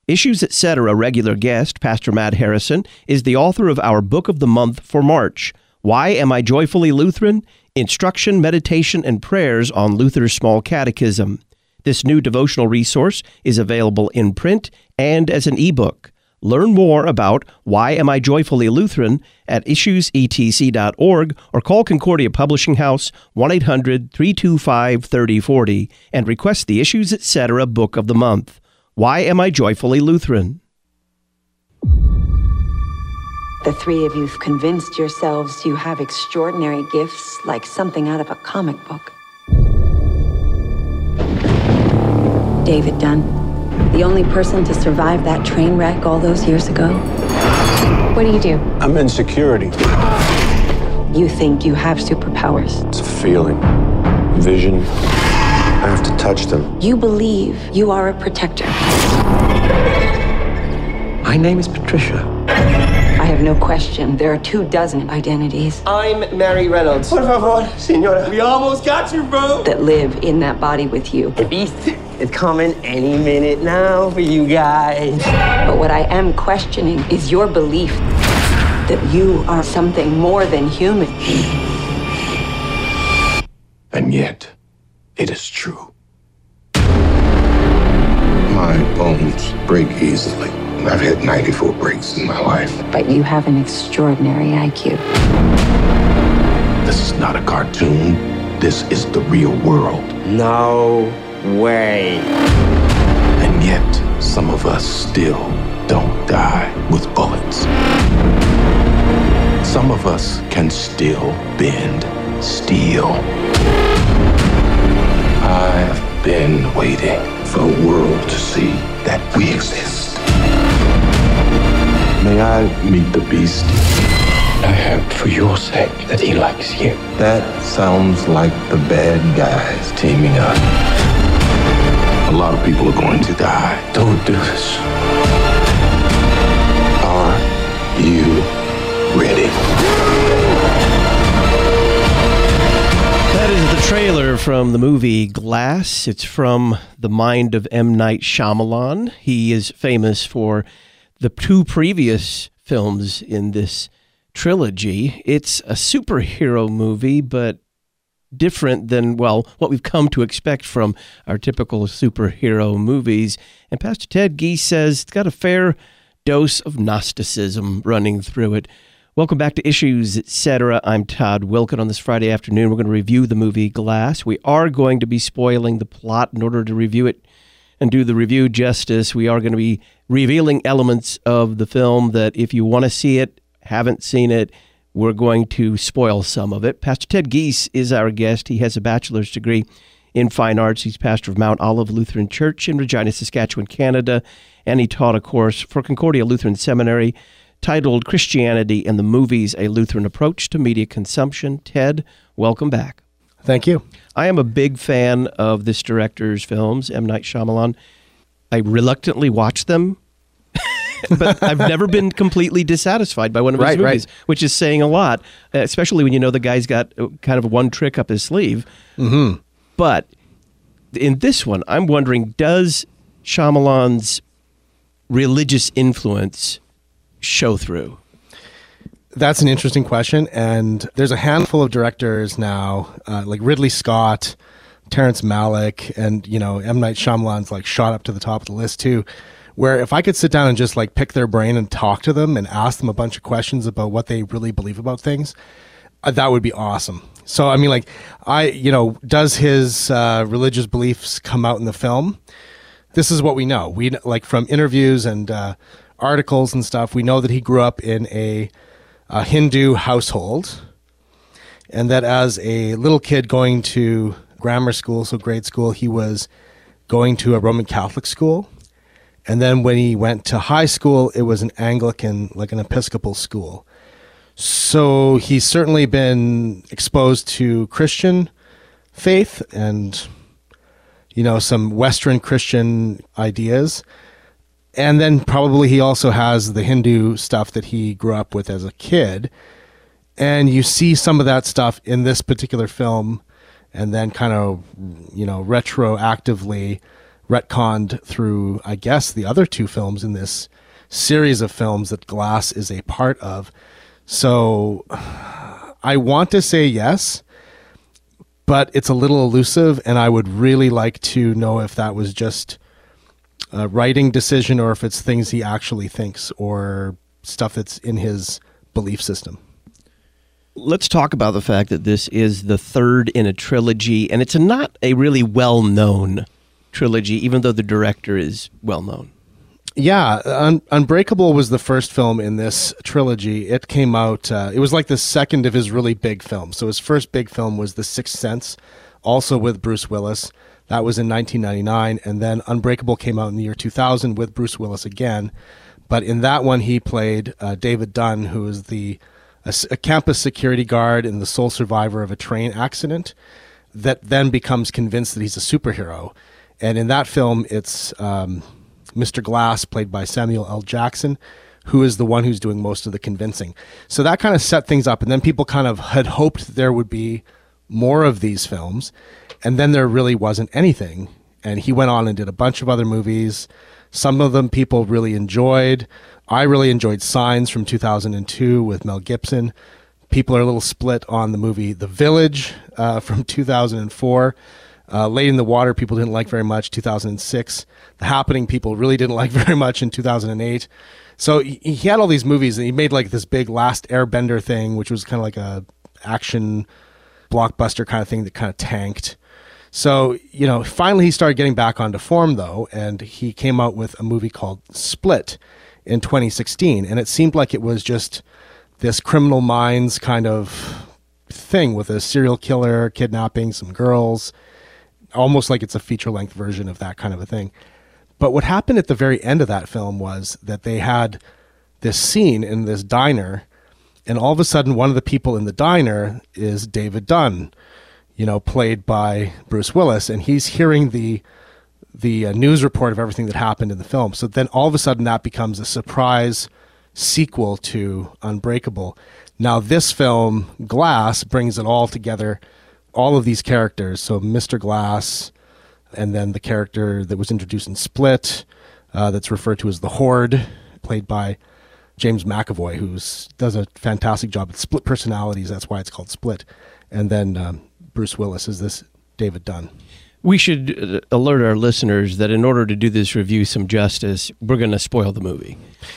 Issues Etc. regular guest, Pastor Matt Harrison, is the author of our Book of the Month for March, Why Am I Joyfully Lutheran? Instruction, Meditation, and Prayers on Luther's Small Catechism. This new devotional resource is available in print and as an ebook. Learn more about Why Am I Joyfully Lutheran at issuesetc.org or call Concordia Publishing House 1-800-325-3040 and request the Issues Etc. Book of the Month. Why Am I Joyfully Lutheran? The three of you've convinced yourselves you have extraordinary gifts like something out of a comic book. David Dunn, the only person to survive that train wreck all those years ago. What do? I'm in security. You think you have superpowers. It's a feeling, vision. I have to touch them. You believe you are a protector. My name is Patricia. I have no question there are 24 identities I'm Mary Reynolds. Por favor, señora. We almost got you, bro. that live in that body with you. The beast is coming any minute now for you guys. But what I am questioning is your belief that you are something more than human. And yet, it is true. My bones break easily. I've had 94 breaks in my life. But you have an extraordinary IQ. This is not a cartoon. This is the real world. No way. And yet, some of us still don't die with bullets. Some of us can still bend steel. I've been waiting for the world to see that we exist. May I meet the beast? I hope for your sake that he likes you. That sounds like the bad guys teaming up. A lot of people are going to die. Don't do this. Are you ready? That is the trailer from the movie Glass. It's from the mind of M. Night Shyamalan. He is famous for the two previous films in this trilogy. It's a superhero movie, but different than, well, what we've come to expect from our typical superhero movies. And Pastor Ted Giese says it's got a fair dose of Gnosticism running through it. Welcome back to Issues Etc. I'm Todd Wilken. On this Friday afternoon, we're going to review the movie Glass. We are going to be spoiling the plot in order to review it and do the review justice. We are going to be revealing elements of the film that if you want to see it, haven't seen it, we're going to spoil some of it. Pastor Ted Giese is our guest. He has a bachelor's degree in fine arts. He's pastor of Mount Olive Lutheran Church in Regina, Saskatchewan, Canada, and he taught a course for Concordia Lutheran Seminary titled Christianity and the Movies, A Lutheran Approach to Media Consumption. Ted, welcome back. Thank you. I am a big fan of this director's films, M. Night Shyamalan. I reluctantly watch them, but I've never been completely dissatisfied by one of his movies, which is saying a lot, especially when you know the guy's got kind of one trick up his sleeve. Mm-hmm. But in this one, I'm wondering, does Shyamalan's religious influence show through? That's an interesting question, and there's a handful of directors now, like Ridley Scott, Terrence Malick, and M. Night Shyamalan's like shot up to the top of the list too, where if I could sit down and just like pick their brain and talk to them and ask them a bunch of questions about what they really believe about things, that would be awesome. So I mean, like, does his religious beliefs come out in the film? This is what we know. We like from interviews and articles and stuff. We know that he grew up in a Hindu household, and that as a little kid going to grammar school, so grade school, he was going to a Roman Catholic school. And then when he went to high school, it was an Anglican, like an Episcopal school. So he's certainly been exposed to Christian faith and, some Western Christian ideas. And then probably he also has the Hindu stuff that he grew up with as a kid. And you see some of that stuff in this particular film, and then kind of, retroactively retconned through, I guess, the other two films in this series of films that Glass is a part of. So I want to say yes, but it's a little elusive, and I would really like to know if that was just a writing decision or if it's things he actually thinks or stuff that's in his belief system. Let's talk about the fact that this is the third in a trilogy, and it's not a really well-known trilogy, even though the director is well-known. Yeah, Unbreakable was the first film in this trilogy. It came out, it was like the second of his really big films. So his first big film was The Sixth Sense, also with Bruce Willis. That was in 1999, and then Unbreakable came out in the year 2000 with Bruce Willis again. But in that one, he played David Dunn, who is a campus security guard and the sole survivor of a train accident that then becomes convinced that he's a superhero. And in that film, it's Mr. Glass, played by Samuel L. Jackson, who is the one who's doing most of the convincing. So that kind of set things up. And then people kind of had hoped there would be more of these films. And then there really wasn't anything. And he went on and did a bunch of other movies. Some of them people really enjoyed. I really enjoyed Signs from 2002 with Mel Gibson. People are a little split on the movie The Village from 2004. Lady in the Water people didn't like very much, 2006. The Happening people really didn't like very much in 2008. So he had all these movies, and he made like this big Last Airbender thing, which was kind of like a action blockbuster kind of thing that kind of tanked. So, finally he started getting back onto form, though, and he came out with a movie called Split in 2016. And it seemed like it was just this Criminal Minds kind of thing with a serial killer kidnapping some girls, almost like it's a feature-length version of that kind of a thing. But what happened at the very end of that film was that they had this scene in this diner, and all of a sudden one of the people in the diner is David Dunn, played by Bruce Willis, and he's hearing the news report of everything that happened in the film. So then all of a sudden that becomes a surprise sequel to Unbreakable. Now this film, Glass, brings it all together, all of these characters. So Mr. Glass, and then the character that was introduced in Split, that's referred to as the Horde, played by James McAvoy, who does a fantastic job at split personalities. That's why it's called Split. And then Bruce Willis is this David Dunn. We should alert our listeners that in order to do this review some justice, we're going to spoil the movie.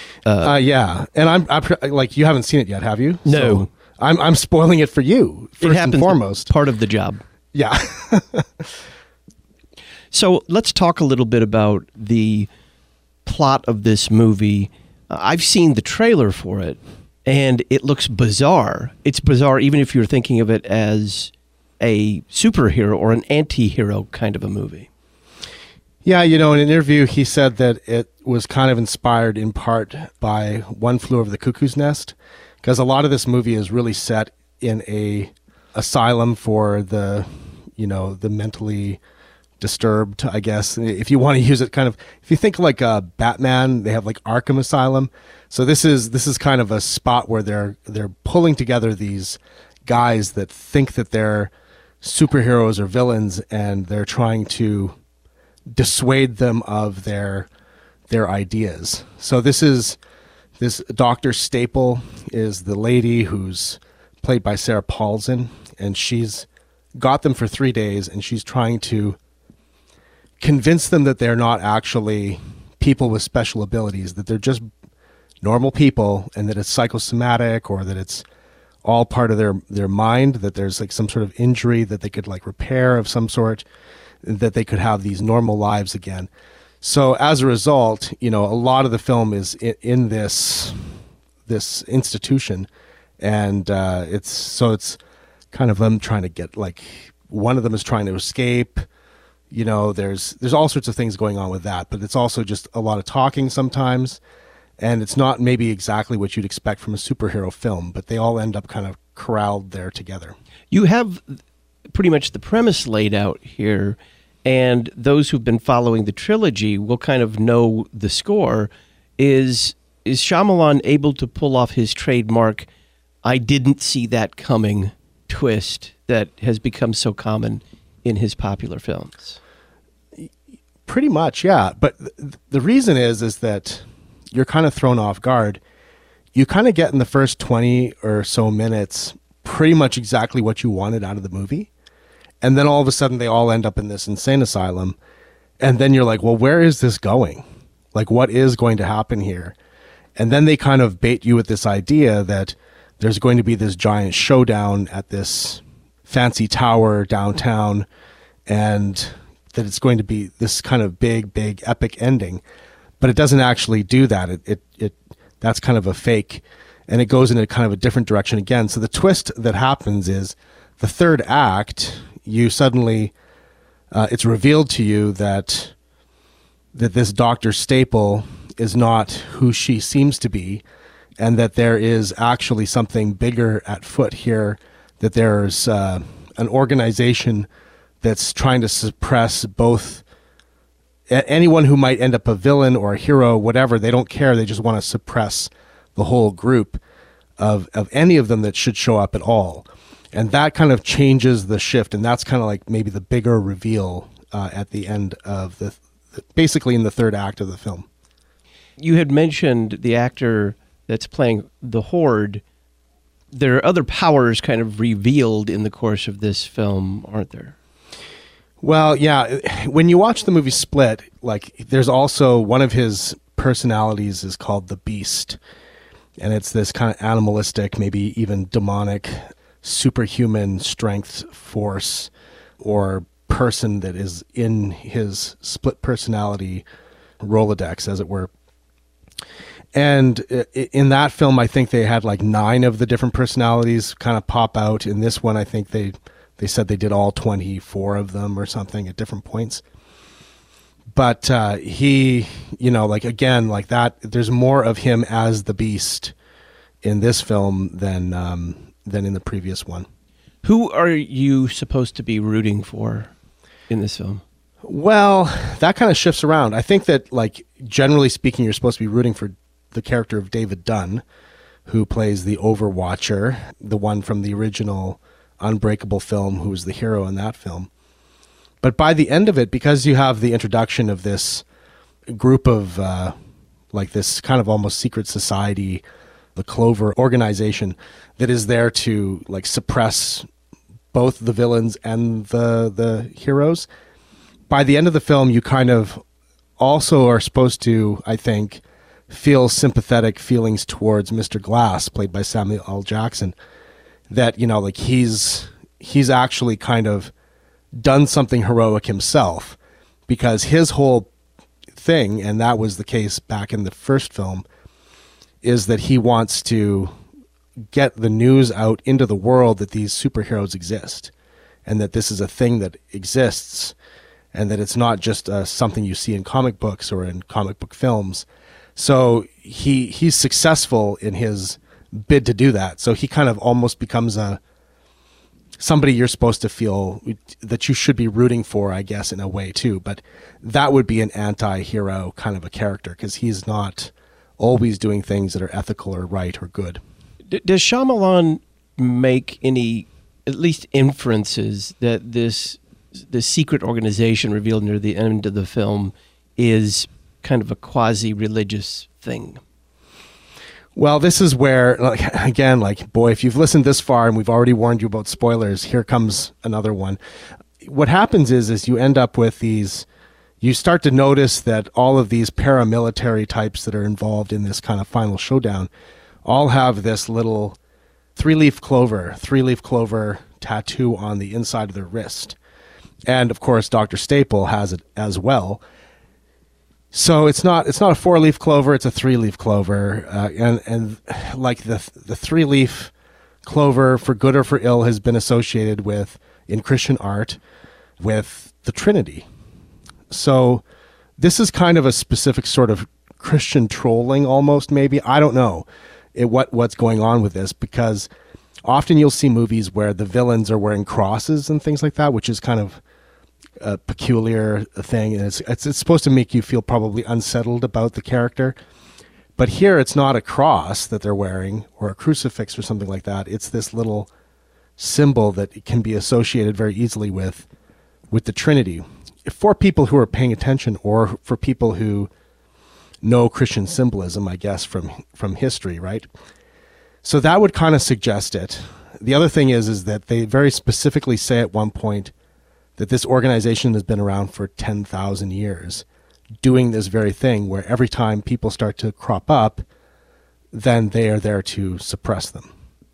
Yeah, and I'm like, you haven't seen it yet, have you? No. So I'm spoiling it for you, first and foremost. Part of the job. Yeah. So let's talk a little bit about the plot of this movie. I've seen the trailer for it, and it looks bizarre. It's bizarre even if you're thinking of it as a superhero or an anti-hero kind of a movie. Yeah, in an interview, he said that it was kind of inspired in part by One Flew Over the Cuckoo's Nest, because a lot of this movie is really set in a asylum for the mentally disturbed, I guess, if you want to use it kind of, if you think like Batman, they have like Arkham Asylum. So this is kind of a spot where they're pulling together these guys that think that they're superheroes or villains, and they're trying to dissuade them of their ideas. So this Dr. Staple is the lady who's played by Sarah Paulson, and she's got them for 3 days, and she's trying to convince them that they're not actually people with special abilities, that they're just normal people, and that it's psychosomatic, or that it's all part of their mind, that there's like some sort of injury that they could like repair of some sort, that they could have these normal lives again. So as a result, a lot of the film is in this institution, and it's kind of them trying to get, like, one of them is trying to escape. There's all sorts of things going on with that, but it's also just a lot of talking sometimes. And it's not maybe exactly what you'd expect from a superhero film, but they all end up kind of corralled there together. You have pretty much the premise laid out here, and those who've been following the trilogy will kind of know the score. Is Shyamalan able to pull off his trademark, I didn't see that coming twist that has become so common in his popular films? Pretty much, yeah. But the reason is that you're kind of thrown off guard. You kind of get in the first 20 or so minutes pretty much exactly what you wanted out of the movie. And then all of a sudden they all end up in this insane asylum. And then you're like, well, where is this going? Like, what is going to happen here? And then they kind of bait you with this idea that there's going to be this giant showdown at this fancy tower downtown, and that it's going to be this kind of big epic ending. But it doesn't actually do that. It that's kind of a fake, and it goes in a kind of a different direction again. So the twist that happens is the third act, you suddenly it's revealed to you that this Dr. Staple is not who she seems to be, and that there is actually something bigger at foot here, that there's an organization that's trying to suppress both anyone who might end up a villain or a hero, whatever. They don't care. They just want to suppress the whole group of any of them that should show up at all. And that kind of changes the shift. And that's kind of like maybe the bigger reveal at the end of basically in the third act of the film. You had mentioned the actor that's playing the Horde. There are other powers kind of revealed in the course of this film, aren't there? Well, yeah. When you watch the movie Split, like, there's also one of his personalities is called the Beast, and it's this kind of animalistic, maybe even demonic, superhuman strength force or person that is in his split personality Rolodex, as it were. And in that film, I think they had like 9 of the different personalities kind of pop out. In this one, I think they said they did all 24 of them or something at different points. But he, like, again, like that, there's more of him as the Beast in this film than in the previous one. Who are you supposed to be rooting for in this film? Well, that kind of shifts around. I think that, like, generally speaking, you're supposed to be rooting for the character of David Dunn, who plays the Overwatcher, the one from the original Unbreakable film, who was the hero in that film. But by the end of it, because you have the introduction of this group of, like, this kind of almost secret society, the Clover organization, that is there to, like, suppress both the villains and the heroes. By the end of the film, you kind of also are supposed to, I think, feel sympathetic feelings towards Mr. Glass, played by Samuel L. Jackson, that, like, he's actually kind of done something heroic himself, because his whole thing, and that was the case back in the first film, is that he wants to get the news out into the world that these superheroes exist, and that this is a thing that exists, and that it's not just something you see in comic books or in comic book films. So he's successful in his bid to do that. So he kind of almost becomes somebody you're supposed to feel that you should be rooting for, I guess, in a way too. But that would be an anti-hero kind of a character, because he's not always doing things that are ethical or right or good. Does Shyamalan make any, at least inferences, that the secret organization revealed near the end of the film is kind of a quasi-religious thing? Well, this is where, like, again, like, boy, if you've listened this far and we've already warned you about spoilers, here comes another one. What happens is you end up with you start to notice that all of these paramilitary types that are involved in this kind of final showdown all have this little three-leaf clover tattoo on the inside of their wrist. And of course, Dr. Staple has it as well. So it's not a 4-leaf clover, it's a 3-leaf clover. And like the 3-leaf clover, for good or for ill, has been associated with, in Christian art, with the Trinity. So this is kind of a specific sort of Christian trolling almost, maybe. I don't know what's going on with this, because often you'll see movies where the villains are wearing crosses and things like that, which is kind of a peculiar thing. And it's supposed to make you feel probably unsettled about the character. But here it's not a cross that they're wearing or a crucifix or something like that. It's this little symbol that can be associated very easily with the Trinity. for people who are paying attention, or for people who know Christian symbolism, I guess, from history, right? So that would kind of suggest it. The other thing is that they very specifically say at one point that this organization has been around for 10,000 years, doing this very thing, where every time people start to crop up, then they are there to suppress them.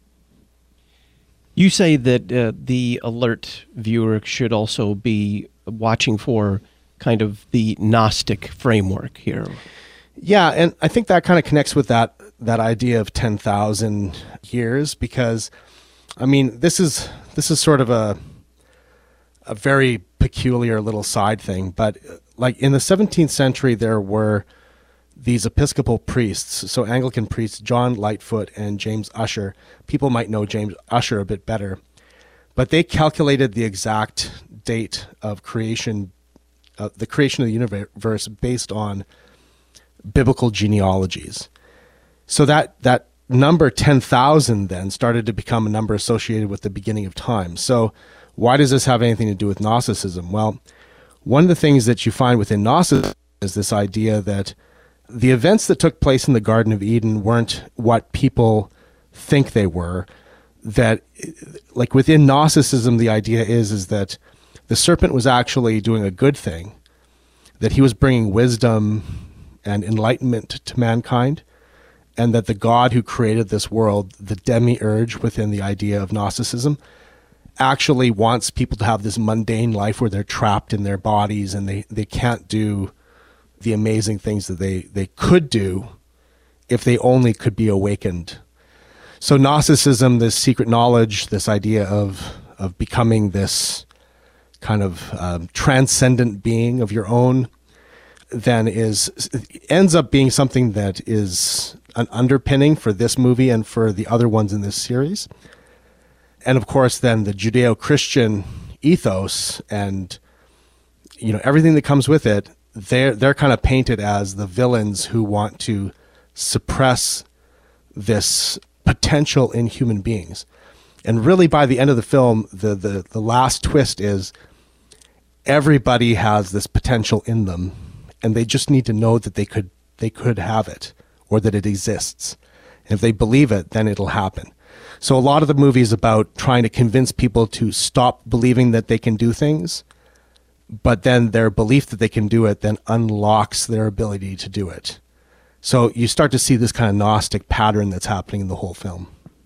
You say that the alert viewer should also be watching for kind of the Gnostic framework here. Yeah, and I think that kind of connects with that idea of 10,000 years, because, I mean, this is sort of a very peculiar little side thing, but like in the 17th century, there were these Episcopal priests, so Anglican priests, John Lightfoot and James Ussher. People might know James Ussher a bit better, but they calculated the exact date of creation, the creation of the universe, based on biblical genealogies. So that number 10,000 then started to become a number associated with the beginning of time. So why does this have anything to do with Gnosticism? Well, one of the things that you find within Gnosticism is this idea that the events that took place in the Garden of Eden weren't what people think they were. That, like within Gnosticism, the idea is that the serpent was actually doing a good thing, that he was bringing wisdom and enlightenment to mankind, and that the God who created this world, the demiurge within the idea of Gnosticism, actually wants people to have this mundane life where they're trapped in their bodies and they can't do the amazing things that they could do if they only could be awakened. So Gnosticism, this secret knowledge, this idea of becoming this kind of transcendent being of your own, then ends up being something that is an underpinning for this movie and for the other ones in this series. And of course, then the Judeo-Christian ethos and everything that comes with it, they're kind of painted as the villains who want to suppress this potential in human beings. And really, by the end of the film, the last twist is everybody has this potential in them, and they just need to know that they could have it, or that it exists. And if they believe it, then it'll happen. So a lot of the movie is about trying to convince people to stop believing that they can do things, but then their belief that they can do it then unlocks their ability to do it. So you start to see this kind of Gnostic pattern that's happening in the whole film.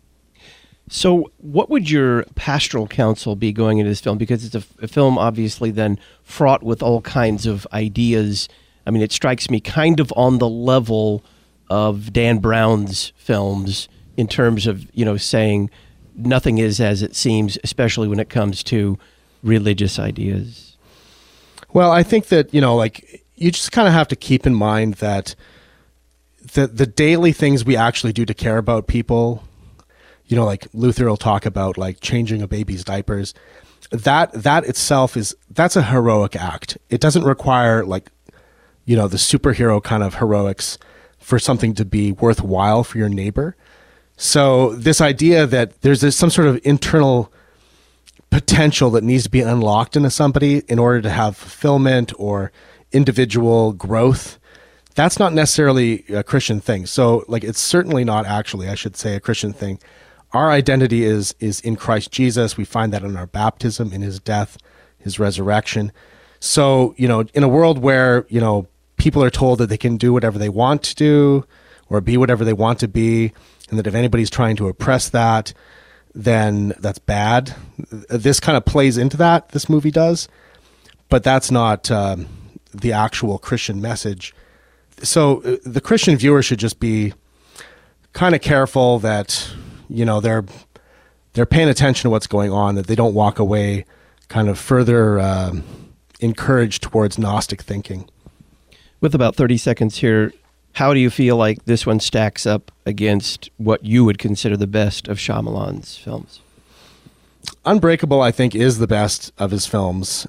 So what would your pastoral counsel be going into this film? Because it's a film obviously then fraught with all kinds of ideas. I mean, it strikes me kind of on the level of Dan Brown's films in terms of, saying nothing is as it seems, especially when it comes to religious ideas. Well, I think that, you just kind of have to keep in mind that the daily things we actually do to care about people, like Luther will talk about, like changing a baby's diapers, that itself that's a heroic act. It doesn't require the superhero kind of heroics for something to be worthwhile for your neighbor. So this idea that there's some sort of internal potential that needs to be unlocked into somebody in order to have fulfillment or individual growth, that's not necessarily a Christian thing. So it's certainly not actually, I should say, a Christian thing. Our identity is in Christ Jesus. We find that in our baptism, in his death, his resurrection. So, in a world where, people are told that they can do whatever they want to do or be whatever they want to be, and that if anybody's trying to oppress that, then that's bad. This kind of plays into that, this movie does, but that's not the actual Christian message. So the Christian viewer should just be kind of careful that, they're paying attention to what's going on, that they don't walk away kind of further encouraged towards Gnostic thinking. With about 30 seconds here, how do you feel like this one stacks up against what you would consider the best of Shyamalan's films? Unbreakable, I think, is the best of his films.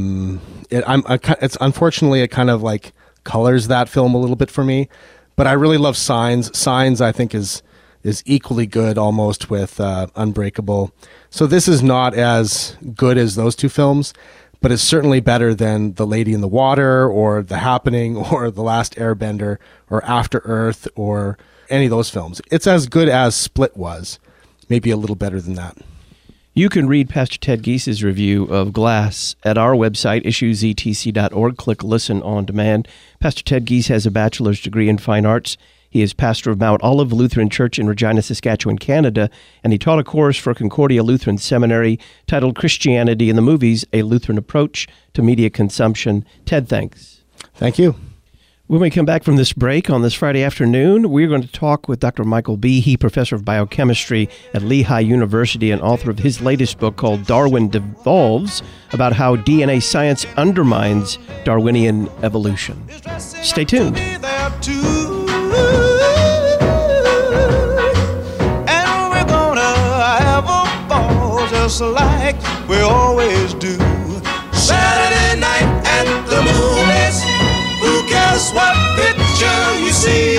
It's unfortunately, it kind of colors that film a little bit for me, but I really love Signs. Signs, I think, is equally good almost with Unbreakable. So this is not as good as those two films, but it's certainly better than The Lady in the Water or The Happening or The Last Airbender or After Earth or any of those films. It's as good as Split was, maybe a little better than that. You can read Pastor Ted Gies's review of Glass at our website, issuesetc.org. Click Listen on Demand. Pastor Ted Gies has a bachelor's degree in fine arts. He is pastor of Mount Olive Lutheran Church in Regina, Saskatchewan, Canada, and he taught a course for Concordia Lutheran Seminary titled Christianity in the Movies, A Lutheran Approach to Media Consumption. Ted, thanks. Thank you. When we come back from this break on this Friday afternoon, we're going to talk with Dr. Michael Behe, professor of biochemistry at Lehigh University and author of his latest book called Darwin Devolves, about how DNA science undermines Darwinian evolution. Stay tuned. And we're gonna have a ball just like we always do. Saturday night at the movies. Who cares what picture you see?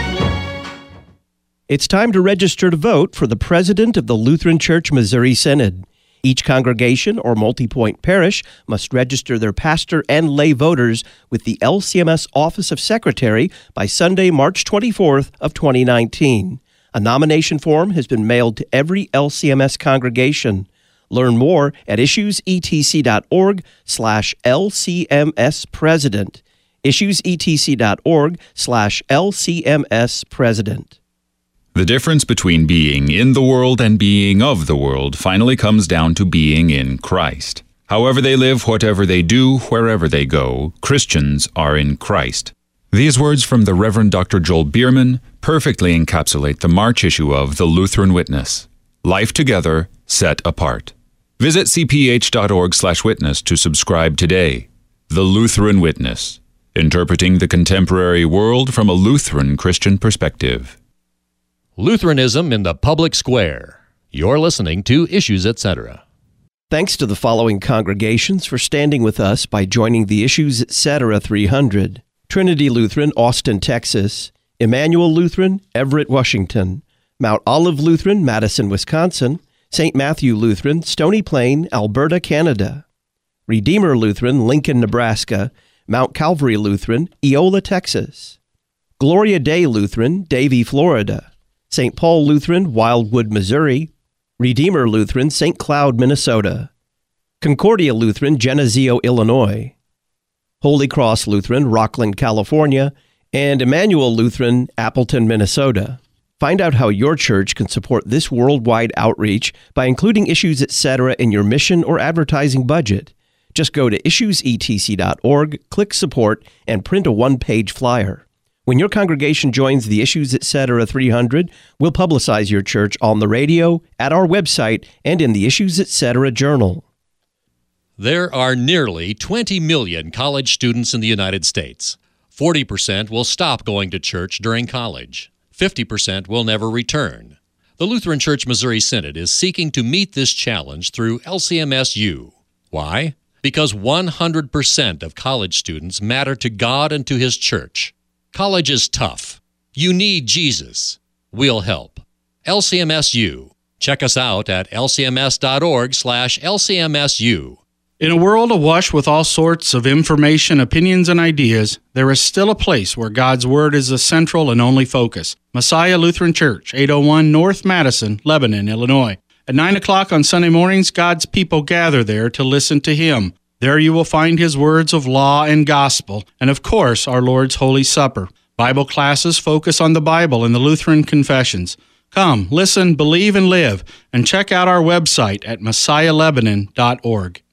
It's time to register to vote for the president of the Lutheran Church Missouri Synod. Each congregation or multi-point parish must register their pastor and lay voters with the LCMS Office of Secretary by Sunday, March 24th of 2019. A nomination form has been mailed to every LCMS congregation. Learn more at issuesetc.org/LCMS-president. issuesetc.org/LCMS-president. The difference between being in the world and being of the world finally comes down to being in Christ. However they live, whatever they do, wherever they go, Christians are in Christ. These words from the Reverend Dr. Joel Bierman perfectly encapsulate the March issue of The Lutheran Witness. Life together, set apart. Visit cph.org/witness to subscribe today. The Lutheran Witness, interpreting the contemporary world from a Lutheran Christian perspective. Lutheranism in the Public Square. You're listening to Issues, Etc. Thanks to the following congregations for standing with us by joining the Issues, Etc. 300. Trinity Lutheran, Austin, Texas. Emmanuel Lutheran, Everett, Washington. Mount Olive Lutheran, Madison, Wisconsin. St. Matthew Lutheran, Stony Plain, Alberta, Canada. Redeemer Lutheran, Lincoln, Nebraska. Mount Calvary Lutheran, Eola, Texas. Gloria Dei Lutheran, Davie, Florida. St. Paul Lutheran, Wildwood, Missouri. Redeemer Lutheran, St. Cloud, Minnesota. Concordia Lutheran, Geneseo, Illinois. Holy Cross Lutheran, Rockland, California. And Emmanuel Lutheran, Appleton, Minnesota. Find out how your church can support this worldwide outreach by including Issues, Etc. in your mission or advertising budget. Just go to issuesetc.org, click Support, and print a one-page flyer. When your congregation joins the Issues, Etc. 300, we'll publicize your church on the radio, at our website, and in the Issues, Etc. journal. There are nearly 20 million college students in the United States. 40% will stop going to church during college. 50% will never return. The Lutheran Church Missouri Synod is seeking to meet this challenge through LCMS-U. Why? Because 100% of college students matter to God and to His church. College is tough. You need Jesus. We'll help. LCMS-U. Check us out at lcms.org/LCMS-U. In a world awash with all sorts of information, opinions, and ideas, there is still a place where God's Word is the central and only focus. Messiah Lutheran Church, 801 North Madison, Lebanon, Illinois. At 9 o'clock on Sunday mornings, God's people gather there to listen to Him. There you will find His words of law and gospel, and of course, our Lord's Holy Supper. Bible classes focus on the Bible and the Lutheran confessions. Come, listen, believe, and live, and check out our website at messiahlebanon.org.